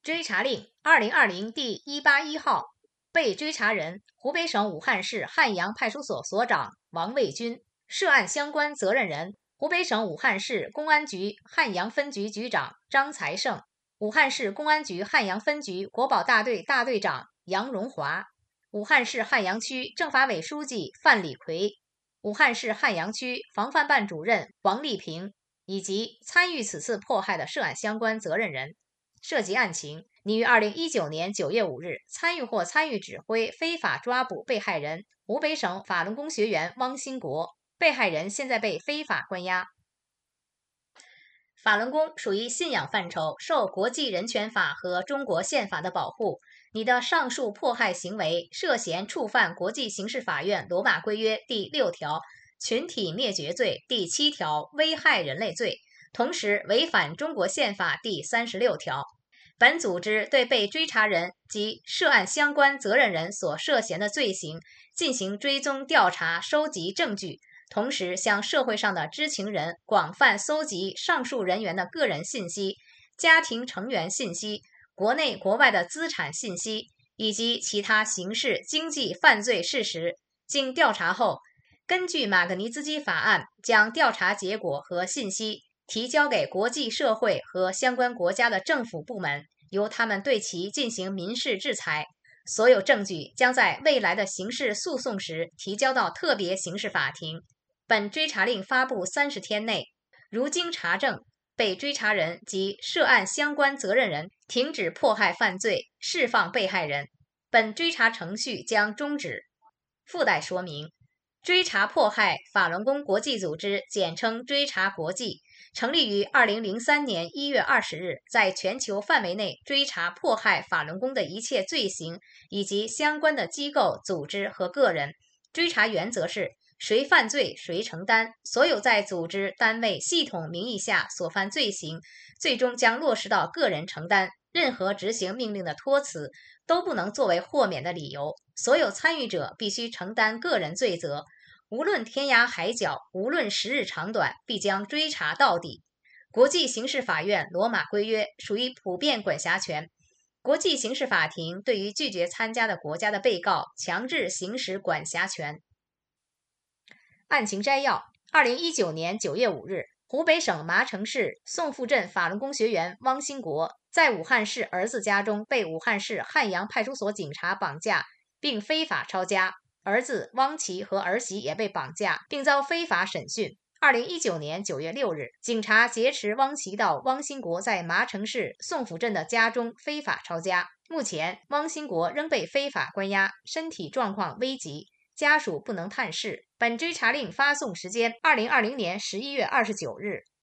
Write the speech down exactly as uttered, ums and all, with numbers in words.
追查令二零二零第一八一号，被追查人湖北省武汉市汉阳派出所所长王卫军，涉案相关责任人湖北省武汉市公安局汉阳分局局长张才胜，武汉市公安局汉阳分局国保大队大队长杨荣华，武汉市汉阳区政法委书记范礼奎，武汉市汉阳区防范办主任王丽萍，以及参与此次迫害的涉案相关责任人。涉及案情，拟于二零一九年九月五日参与或参与指挥非法抓捕被害人湖北省法轮功学员汪兴国，被害人现在被非法关押。法轮功属于信仰范畴，受国际人权法和中国宪法的保护。你的上述迫害行为涉嫌触犯国际刑事法院罗马规约第六条群体灭绝罪、第七条危害人类罪，同时违反中国宪法第三十六条。本组织对被追查人及涉案相关责任人所涉嫌的罪行进行追踪调查，收集证据，同时向社会上的知情人广泛搜集上述人员的个人信息、家庭成员信息、国内国外的资产信息以及其他刑事经济犯罪事实。经调查后，根据马格尼兹基法案，将调查结果和信息提交给国际社会和相关国家的政府部门，由他们对其进行民事制裁。所有证据将在未来的刑事诉讼时提交到特别刑事法庭。本追查令发布三十天内，如经查证，被追查人及涉案相关责任人停止迫害犯罪，释放被害人，本追查程序将终止。附带说明：追查迫害法轮功国际组织，简称追查国际，成立于二零零三年一月二十日，在全球范围内追查迫害法轮功的一切罪行以及相关的机构、组织和个人。追查原则是谁犯罪谁承担，所有在组织、单位、系统名义下所犯罪行，最终将落实到个人承担。任何执行命令的托辞都不能作为豁免的理由，所有参与者必须承担个人罪责。无论天涯海角，无论时日长短，必将追查到底。国际刑事法院罗马规约属于普遍管辖权，国际刑事法庭对于拒绝参加的国家的被告强制行使管辖权。案情摘要：二零一九年九月五日，湖北省麻城市宋富镇法轮功学员汪兴国在武汉市儿子家中被武汉市汉阳派出所警察绑架，并非法抄家。儿子汪琦和儿媳也被绑架，并遭非法审讯。二零一九年九月六日，警察劫持汪琦到汪兴国在麻城市宋府镇的家中非法抄家。目前，汪兴国仍被非法关押，身体状况危急，家属不能探视。本追查令发送时间：二零二零年十一月二十九日。